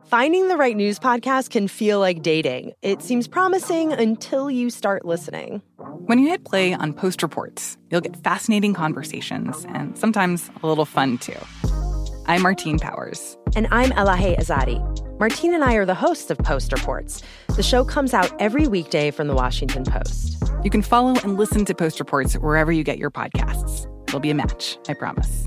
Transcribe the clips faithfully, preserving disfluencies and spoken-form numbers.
Finding the right news podcast can feel like dating. It seems promising until you start listening. When you hit play on Post Reports, you'll get fascinating conversations and sometimes a little fun, too. I'm Martine Powers. And I'm Elahe Azadi. Martine and I are the hosts of Post Reports. The show comes out every weekday from the Washington Post. You can follow and listen to Post Reports wherever you get your podcasts. It'll be a match, I promise.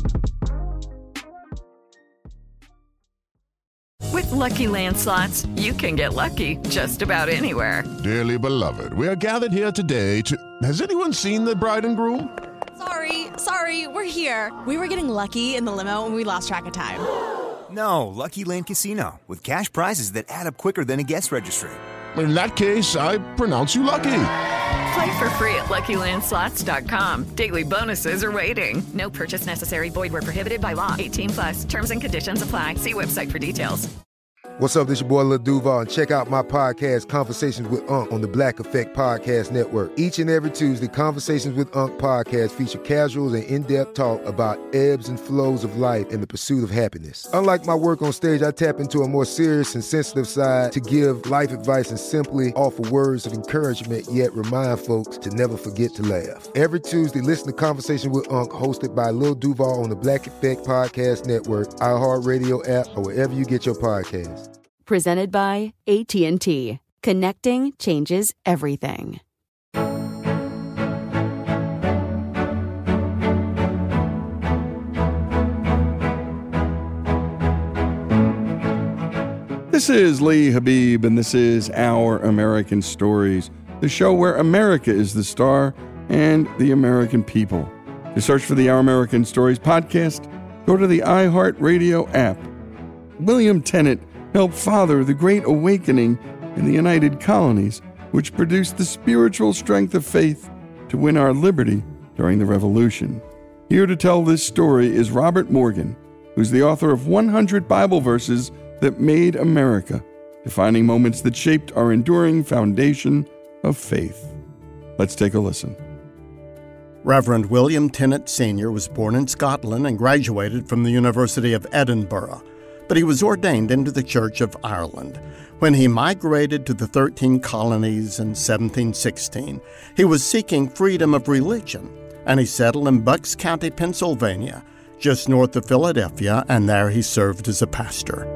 With Lucky Land Slots, you can get lucky just about anywhere. Dearly beloved, we are gathered here today to... Has anyone seen the bride and groom? Sorry, sorry, we're here. We were getting lucky in the limo and we lost track of time. No, Lucky Land Casino, with cash prizes that add up quicker than a guest registry. In that case, I pronounce you lucky. Play for free at Lucky Land Slots dot com. Daily bonuses are waiting. No purchase necessary. Void where prohibited by law. eighteen plus. Terms and conditions apply. See website for details. What's up, this your boy Lil Duval, and check out my podcast, Conversations with Unc, on the Black Effect Podcast Network. Each and every Tuesday, Conversations with Unc podcast feature casual and in-depth talk about ebbs and flows of life and the pursuit of happiness. Unlike my work on stage, I tap into a more serious and sensitive side to give life advice and simply offer words of encouragement, yet remind folks to never forget to laugh. Every Tuesday, listen to Conversations with Unc, hosted by Lil Duval on the Black Effect Podcast Network, iHeartRadio app, or wherever you get your podcasts. Presented by A T and T. Connecting changes everything. This is Lee Habib, and this is Our American Stories, the show where America is the star and the American people. To search for the Our American Stories podcast, go to the iHeartRadio app. William Tennant helped father the Great Awakening in the United Colonies, which produced the spiritual strength of faith to win our liberty during the Revolution. Here to tell this story is Robert Morgan, who's the author of one hundred Bible Verses That Made America, defining moments that shaped our enduring foundation of faith. Let's take a listen. Reverend William Tennant Senior was born in Scotland and graduated from the University of Edinburgh, but he was ordained into the Church of Ireland. When he migrated to the thirteen colonies in seventeen sixteen, he was seeking freedom of religion, and he settled in Bucks County, Pennsylvania, just north of Philadelphia, and there he served as a pastor.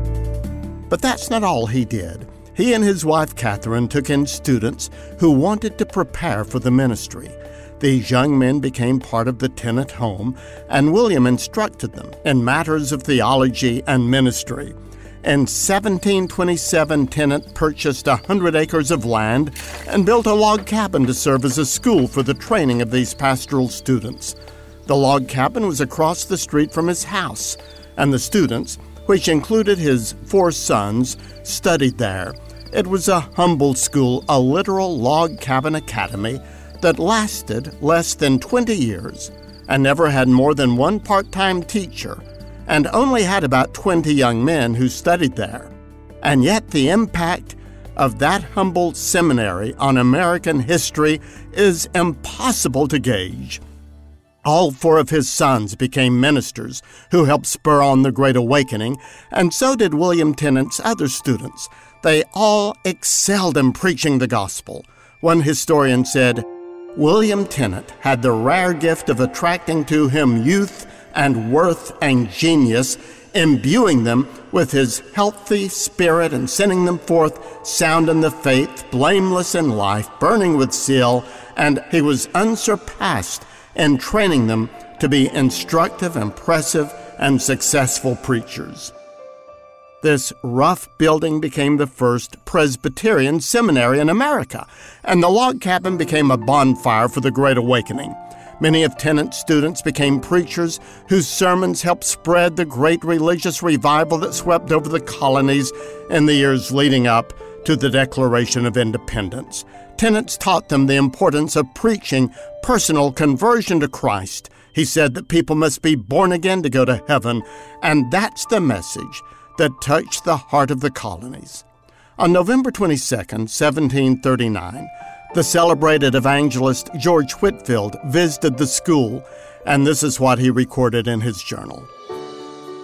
But that's not all he did. He and his wife, Catherine, took in students who wanted to prepare for the ministry. These young men became part of the Tennant home, and William instructed them in matters of theology and ministry. In seventeen twenty-seven, Tennant purchased one hundred acres of land and built a log cabin to serve as a school for the training of these pastoral students. The log cabin was across the street from his house, and the students, which included his four sons, studied there. It was a humble school, a literal log cabin academy that lasted less than twenty years and never had more than one part-time teacher and only had about twenty young men who studied there. And yet the impact of that humble seminary on American history is impossible to gauge. All four of his sons became ministers who helped spur on the Great Awakening, and so did William Tennant's other students. They all excelled in preaching the gospel. One historian said, William Tennant had the rare gift of attracting to him youth and worth and genius, imbuing them with his healthy spirit and sending them forth sound in the faith, blameless in life, burning with zeal, and he was unsurpassed in training them to be instructive, impressive, and successful preachers. This rough building became the first Presbyterian seminary in America, and the log cabin became a bonfire for the Great Awakening. Many of Tennant's students became preachers whose sermons helped spread the great religious revival that swept over the colonies in the years leading up to the Declaration of Independence. Tennant taught them the importance of preaching personal conversion to Christ. He said that people must be born again to go to heaven, and that's the message that touched the heart of the colonies. On November twenty-second, seventeen thirty-nine, the celebrated evangelist George Whitefield visited the school, and this is what he recorded in his journal.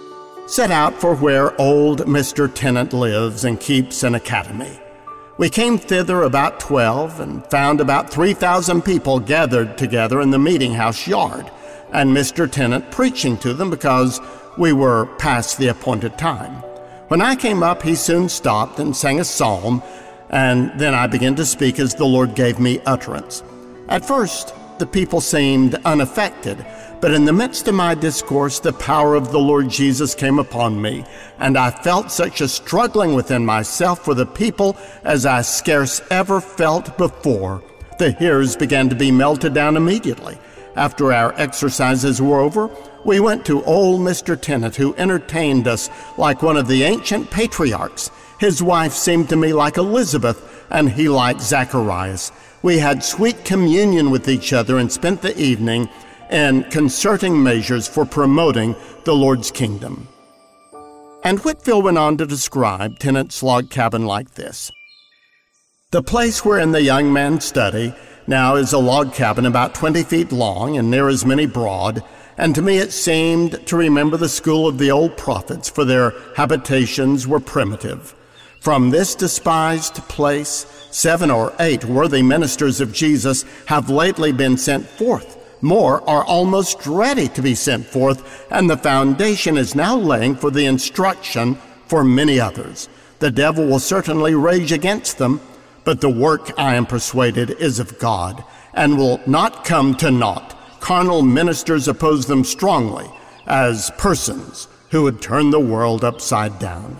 set out for where old Mister Tennant lives and keeps an academy. We came thither about twelve and found about three thousand people gathered together in the meeting house yard, and Mister Tennant preaching to them because we were past the appointed time. When I came up, he soon stopped and sang a psalm, and then I began to speak as the Lord gave me utterance. At first, the people seemed unaffected, but in the midst of my discourse, the power of the Lord Jesus came upon me, and I felt such a struggling within myself for the people as I scarce ever felt before. The hearers began to be melted down immediately. After our exercises were over, we went to old Mister Tennant, who entertained us like one of the ancient patriarchs. His wife seemed to me like Elizabeth, and he like Zacharias. We had sweet communion with each other and spent the evening in concerting measures for promoting the Lord's kingdom. And Whitefield went on to describe Tennant's log cabin like this. The place wherein the young men study now is a log cabin about twenty feet long and near as many broad, and to me it seemed to remember the school of the old prophets, for their habitations were primitive. From this despised place, seven or eight worthy ministers of Jesus have lately been sent forth. More are almost ready to be sent forth, and the foundation is now laying for the instruction for many others. The devil will certainly rage against them, but the work, I am persuaded, is of God, and will not come to naught. Carnal ministers oppose them strongly, as persons who would turn the world upside down.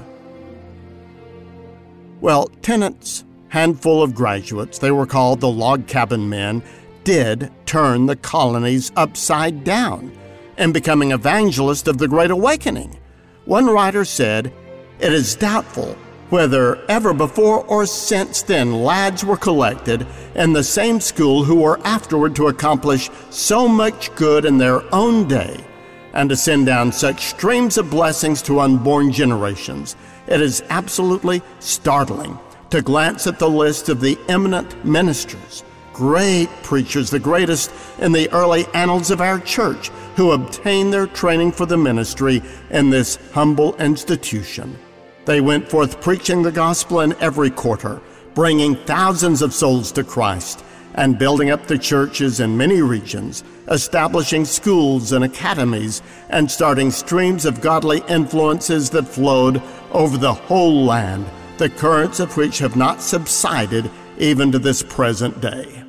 Well, Tennant's handful of graduates, they were called the log cabin men, did turn the colonies upside down in becoming evangelists of the Great Awakening. One writer said, "It is doubtful whether ever before or since then lads were collected in the same school who were afterward to accomplish so much good in their own day and to send down such streams of blessings to unborn generations. It is absolutely startling to glance at the list of the eminent ministers, great preachers, the greatest in the early annals of our church, who obtained their training for the ministry in this humble institution. They went forth preaching the gospel in every quarter, bringing thousands of souls to Christ, and building up the churches in many regions, establishing schools and academies, and starting streams of godly influences that flowed over the whole land, the currents of which have not subsided even to this present day."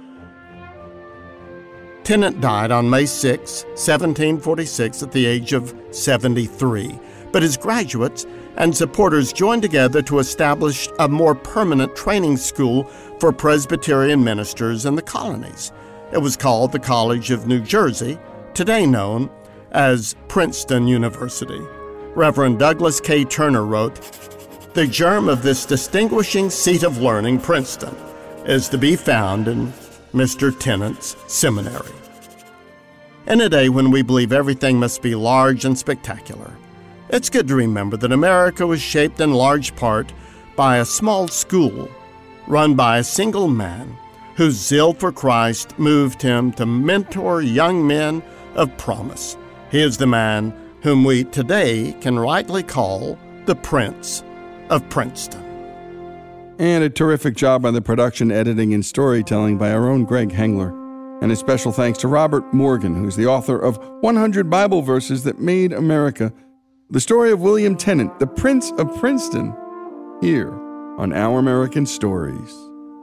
Tennant died on May sixth, seventeen forty-six, at the age of seventy-three, but his graduates and supporters joined together to establish a more permanent training school for Presbyterian ministers in the colonies. It was called the College of New Jersey, today known as Princeton University. Reverend Douglas K. Turner wrote, "The germ of this distinguishing seat of learning, Princeton, is to be found in Mister Tennant's seminary." In a day when we believe everything must be large and spectacular, it's good to remember that America was shaped in large part by a small school run by a single man whose zeal for Christ moved him to mentor young men of promise. He is the man whom we today can rightly call the Prince of Princeton. And a terrific job on the production, editing, and storytelling by our own Greg Hengler. And a special thanks to Robert Morgan, who's the author of one hundred Bible Verses That Made America, the story of William Tennant, the Prince of Princeton, here on Our American Stories.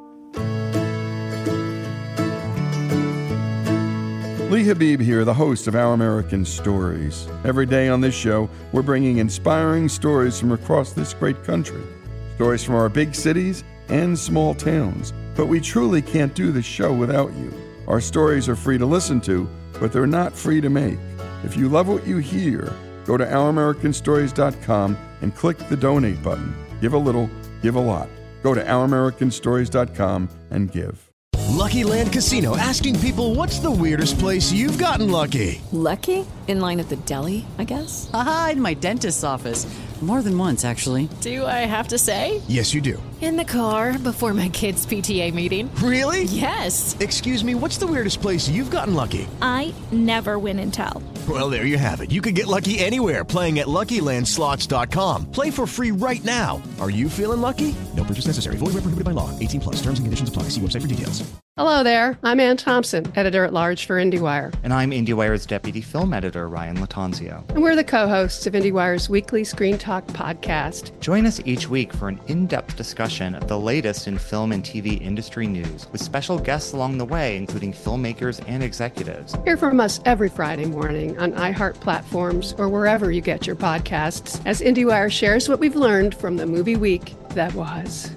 Lee Habib here, the host of Our American Stories. Every day on this show, we're bringing inspiring stories from across this great country. Stories from our big cities and small towns. But we truly can't do this show without you. Our stories are free to listen to, but they're not free to make. If you love what you hear, go to our american stories dot com and click the donate button. Give a little, give a lot. Go to our american stories dot com and give. Lucky Land Casino, asking people, what's the weirdest place you've gotten lucky? Lucky? In line at the deli, I guess? Aha, in my dentist's office. More than once, actually. Do I have to say? Yes, you do. In the car before my kids' P T A meeting. Really? Yes. Excuse me, what's the weirdest place you've gotten lucky? I never win and tell. Well, there you have it. You can get lucky anywhere, playing at Lucky Land Slots dot com. Play for free right now. Are you feeling lucky? No purchase necessary. Void where prohibited by law. eighteen plus. Terms and conditions apply. See website for details. Hello there. I'm Ann Thompson, editor-at-large for IndieWire. And I'm IndieWire's deputy film editor, Ryan Latanzio. And we're the co-hosts of IndieWire's weekly Screen Talk podcast. Join us each week for an in-depth discussion of the latest in film and T V industry news, with special guests along the way, including filmmakers and executives. Hear from us every Friday morning on iHeart platforms or wherever you get your podcasts, as IndieWire shares what we've learned from the movie week that was.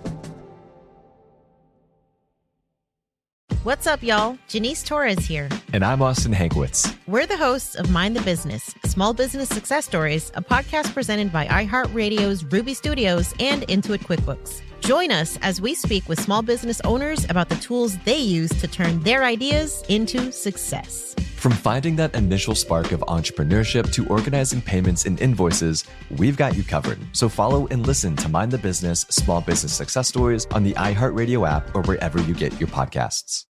What's up, y'all? Janice Torres here. And I'm Austin Hankwitz. We're the hosts of Mind the Business, Small Business Success Stories, a podcast presented by iHeartRadio's Ruby Studios and Intuit QuickBooks. Join us as we speak with small business owners about the tools they use to turn their ideas into success. From finding that initial spark of entrepreneurship to organizing payments and invoices, we've got you covered. So follow and listen to Mind the Business, Small Business Success Stories on the iHeartRadio app or wherever you get your podcasts.